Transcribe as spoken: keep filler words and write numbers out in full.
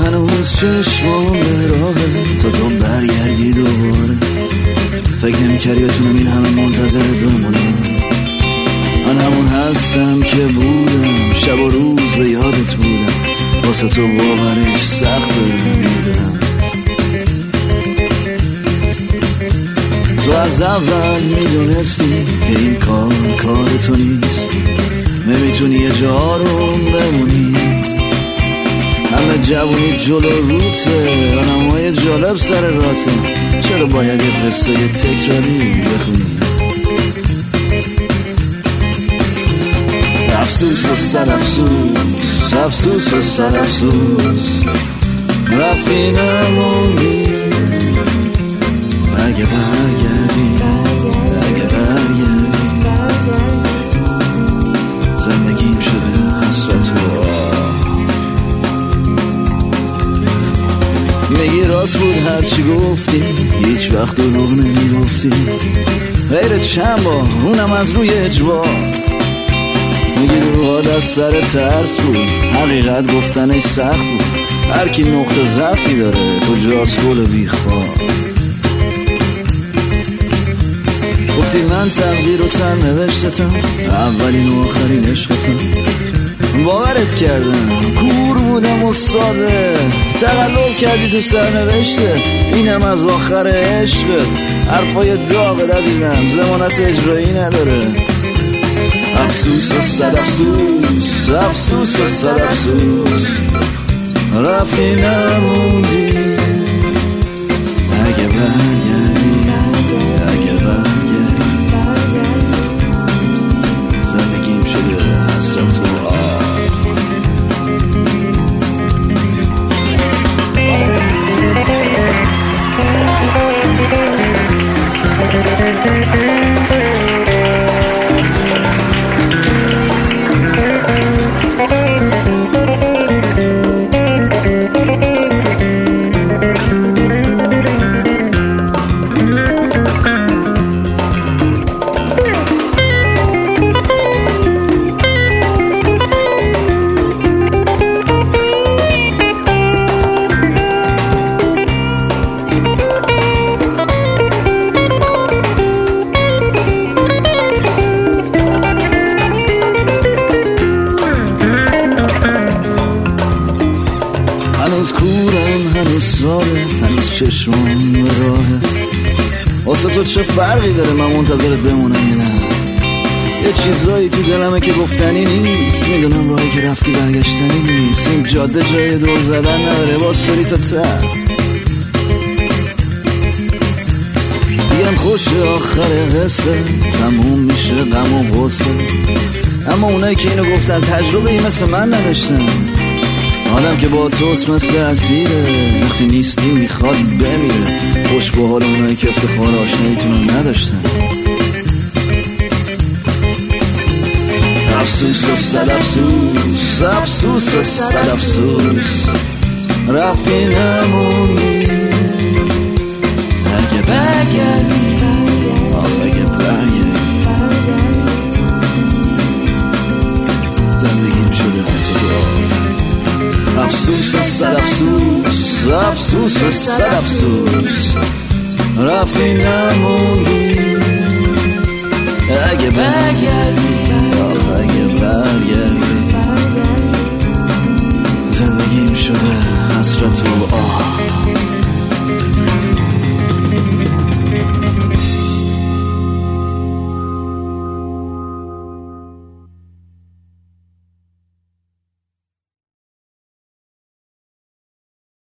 هنوز چشمام به راهه تا تو برگردی دوباره. فکر نمی‌کردی بتونم این همه منتظرت بمونم. من همون هستم که بودم، شب و روز به یادت بودم. واسه تو باورش سخته میدونم. تو از اول میدونستی که این کار کار تو نیست. نمیتونی یه جا رو بمونی. همه جوونی جلو روته، آدمای جالب سر راته. چرا باید یه قصه یه تکراری بخونی؟ افسوس و صد افسوس، افسوس و صد افسوس، رفتی نموندی. اگه برگردی، اگه برگردی، زندگیم شده حسرت و میگی راست بود هرچی گفتی، هیچ وقت دروغ نمیگفتی. غیر چند بار اونم از روی اجبار. میگی دروغا دست سر ترس بود، حقیقت گفتنش سخت بود. هر کی نقطه ضعفی داره کجاست گل بیخوار. گفتی من تقدیر و سرنوشتتم، اولین و آخرین عشقتم. باورت کردم کور بودم و ساده، تقلب کردی تو سرنوشتت. اینم از آخر عشقت. حرفای داغت عزیزم ضمانت اجرایی نداره. افسوس و صد افسوس، افسوس و صد افسوس، رفتی نموندی. اگه برگردی، اگه برگردی، زندگیم شده حسرت و آه. هنوز کورم، هنوز ساده، هنوز چشمم به راهه. واسه تو چه فرقی داره من منتظرت بمونم یا نه؟ یه چیزایی تو دلمه که گفتنی نیست. میدونم راهی که رفتی برگشتنی نیست. این جاده جای دور زدن نداره، باز بری تا ته. بیان خوش آخر قصه، تموم میشه غم و غصه. اما اونایی که اینو گفتن تجربه ای مثل من نداشتن. آدم که با توست مثل اسیره، وقتی نیستی میخواد بمیره. خوش به حال اونایی که افتخار آشناییتونو نداشتن. افسوس و صد افسوس، افسوس و صد افسوس، رفتی نموندی. اگه برگردی، آخ اگه برگردی، زندگیم شده حسرت و آه. افسوس و صد افسوس، افسوس و صد افسوس، رفتی نموندی. اگه برگردی، آخ اگه برگردی، زندگیم شده حسرت و آه.